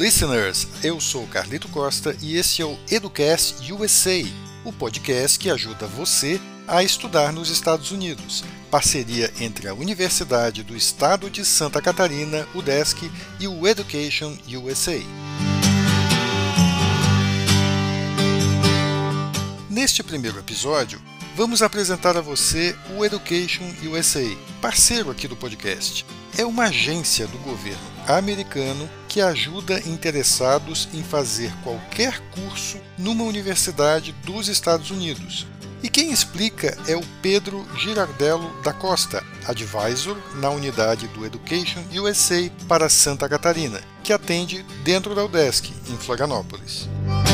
listeners! Eu sou Carlito Costa e esse é o Educast USA, o podcast que ajuda você a estudar nos Estados Unidos. Parceria entre a Universidade do Estado de Santa Catarina, UDESC, e o Education USA. Neste primeiro episódio, vamos apresentar a você o Education USA, parceiro aqui do podcast. É uma agência do governo americano que ajuda interessados em fazer qualquer curso numa universidade dos Estados Unidos. E quem explica é o Pedro Girardello da Costa, advisor na unidade do Education USA para Santa Catarina, que atende dentro da UDESC, em Florianópolis.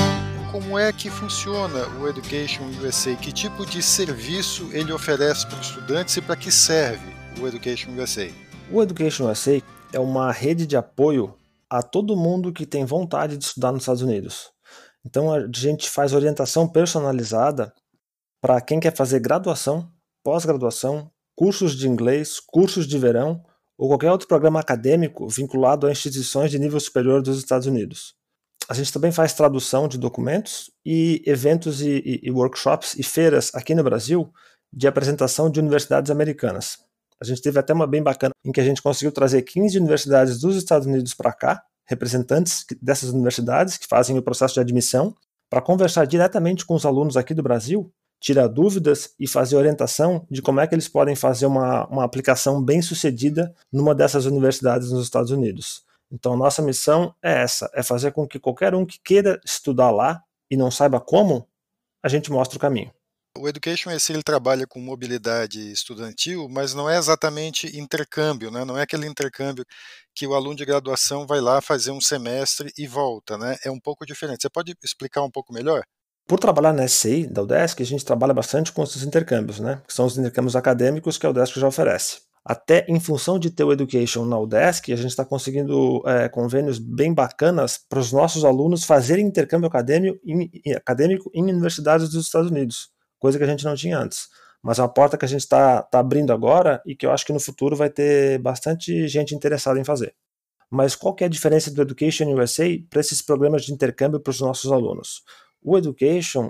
Como é que funciona o Education USA? Que tipo de serviço ele oferece para os estudantes e para que serve o Education USA? O Education USA é uma rede de apoio a todo mundo que tem vontade de estudar nos Estados Unidos. Então a gente faz orientação personalizada para quem quer fazer graduação, pós-graduação, cursos de inglês, cursos de verão ou qualquer outro programa acadêmico vinculado a instituições de nível superior dos Estados Unidos. A gente também faz tradução de documentos e eventos e workshops e feiras aqui no Brasil de apresentação de universidades americanas. A gente teve até uma bem bacana em que a gente conseguiu trazer 15 universidades dos Estados Unidos para cá, representantes dessas universidades que fazem o processo de admissão, para conversar diretamente com os alunos aqui do Brasil, tirar dúvidas e fazer orientação de como é que eles podem fazer uma aplicação bem sucedida numa dessas universidades nos Estados Unidos. Então a nossa missão é essa, é fazer com que qualquer um que queira estudar lá e não saiba como, a gente mostre o caminho. O Education USA ele trabalha com mobilidade estudantil, mas não é exatamente intercâmbio, né? Não é aquele intercâmbio que o aluno de graduação vai lá fazer um semestre e volta, né? É um pouco diferente. Você pode explicar um pouco melhor? Por trabalhar na SCI, da UDESC, a gente trabalha bastante com esses intercâmbios, né? Que são os intercâmbios acadêmicos que a UDESC já oferece. Até em função de ter o Education na UDESC, a gente está conseguindo convênios bem bacanas para os nossos alunos fazerem intercâmbio acadêmico em universidades dos Estados Unidos. Coisa que a gente não tinha antes. Mas é uma porta que a gente está abrindo agora e que eu acho que no futuro vai ter bastante gente interessada em fazer. Mas qual que é a diferença do Education USA para esses programas de intercâmbio para os nossos alunos? O Education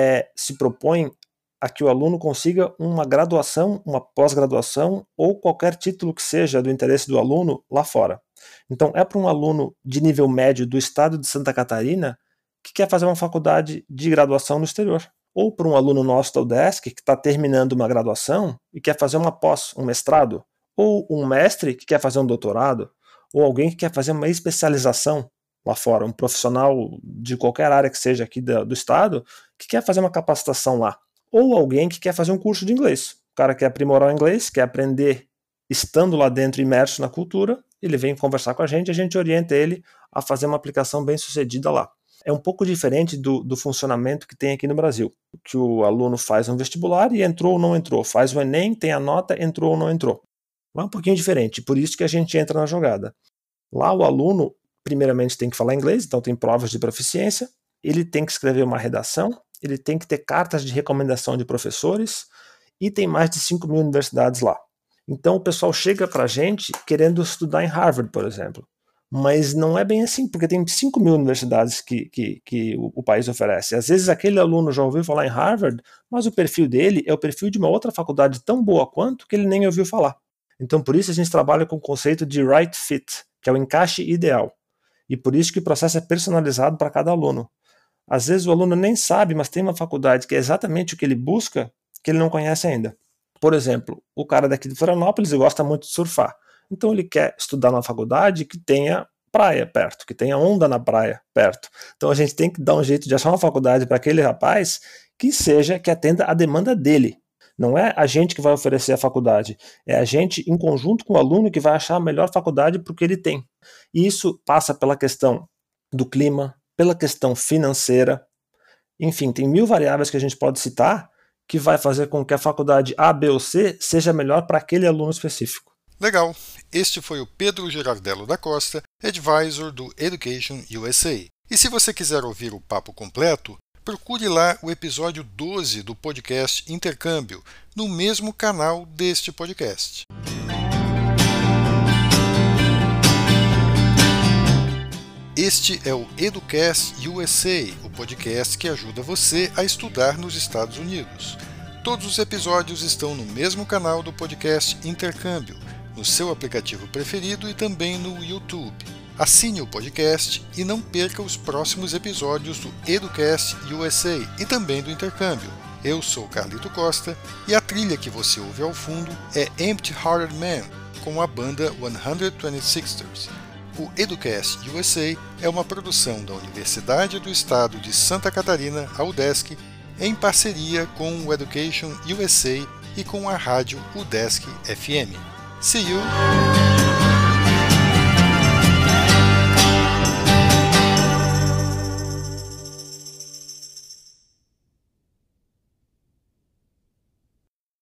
se propõe a que o aluno consiga uma graduação, uma pós-graduação ou qualquer título que seja do interesse do aluno lá fora. Então é para um aluno de nível médio do estado de Santa Catarina que quer fazer uma faculdade de graduação no exterior. Ou para um aluno nosso da UDESC que está terminando uma graduação e quer fazer uma pós, um mestrado, ou um mestre que quer fazer um doutorado, ou alguém que quer fazer uma especialização lá fora, um profissional de qualquer área que seja aqui do estado, que quer fazer uma capacitação lá, ou alguém que quer fazer um curso de inglês. O cara quer aprimorar o inglês, quer aprender estando lá dentro, imerso na cultura, ele vem conversar com a gente orienta ele a fazer uma aplicação bem sucedida lá. É um pouco diferente do funcionamento que tem aqui no Brasil, que o aluno faz um vestibular e entrou ou não entrou, faz o Enem, tem a nota, entrou ou não entrou. Lá é um pouquinho diferente, por isso que a gente entra na jogada. Lá o aluno, primeiramente, tem que falar inglês, então tem provas de proficiência, ele tem que escrever uma redação, ele tem que ter cartas de recomendação de professores e tem mais de 5 mil universidades lá. Então o pessoal chega para a gente querendo estudar em Harvard, por exemplo. Mas não é bem assim, porque tem 5 mil universidades que o país oferece. Às vezes aquele aluno já ouviu falar em Harvard, mas o perfil dele é o perfil de uma outra faculdade tão boa quanto que ele nem ouviu falar. Então por isso a gente trabalha com o conceito de right fit, que é o encaixe ideal. E por isso que o processo é personalizado para cada aluno. Às vezes o aluno nem sabe, mas tem uma faculdade que é exatamente o que ele busca, que ele não conhece ainda. Por exemplo, o cara daqui de Florianópolis gosta muito de surfar. Então ele quer estudar na faculdade que tenha praia perto, que tenha onda na praia perto. Então a gente tem que dar um jeito de achar uma faculdade para aquele rapaz que atenda a demanda dele. Não é a gente que vai oferecer a faculdade, é a gente em conjunto com o aluno que vai achar a melhor faculdade para o que ele tem. E isso passa pela questão do clima, pela questão financeira, enfim, tem 1000 variáveis que a gente pode citar que vai fazer com que a faculdade A, B ou C seja melhor para aquele aluno específico. Legal! Este foi o Pedro Girardello da Costa, advisor do Education USA. E se você quiser ouvir o papo completo, procure lá o episódio 12 do podcast Intercâmbio, no mesmo canal deste podcast. Este é o Educast USA, o podcast que ajuda você a estudar nos Estados Unidos. Todos os episódios estão no mesmo canal do podcast Intercâmbio, no seu aplicativo preferido e também no YouTube. Assine o podcast e não perca os próximos episódios do Educast USA e também do Intercâmbio. Eu sou Carlito Costa e a trilha que você ouve ao fundo é Empty Hearted Man, com a banda 126ers. O Educast USA é uma produção da Universidade do Estado de Santa Catarina, a UDESC, em parceria com o Education USA e com a rádio UDESC FM. See you!